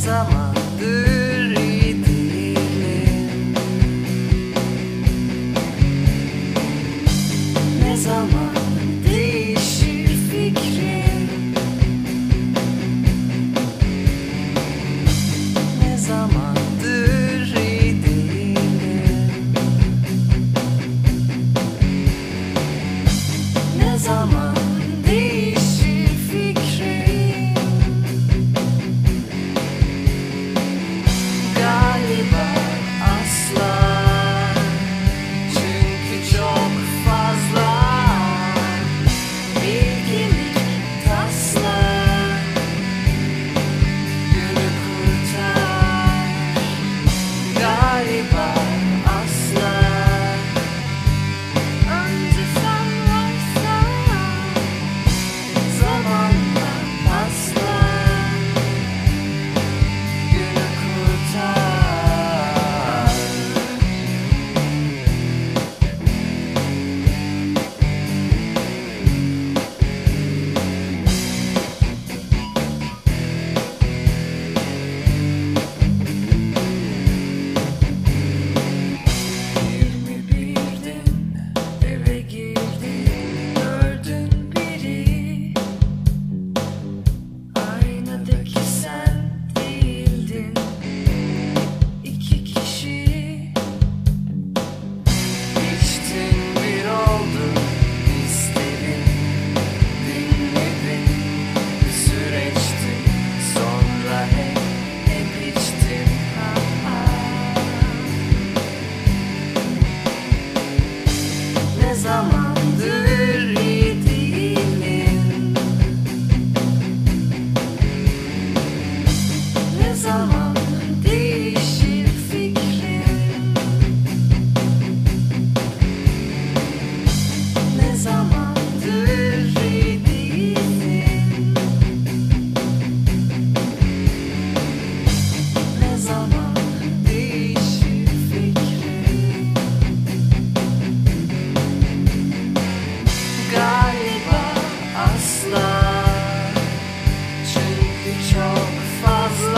zamandır iyi değilim. Ne zaman değişir fikrim? Ne zamandır iyi değilim. Ne zaman değişir fikrim? Galiba asla. Çünkü çok fazla bilgelik taslak günü kurtar. Galiba asla. Önce sen varsan zamanla paslar günü kurtar. Yirmi birdin eve girdin, gördün biri. Aynadaki sen değildin. İki kişi içtin, bir oldun hislerin. Dinledin, bir süreçti. Sonra hep içtin. Ne zamandır iyi değilim. Ne zaman değişir fikrim? Ne zamandır iyi değilim. Ne zaman değişir fikrim? Galiba asla. Çünkü çok fazla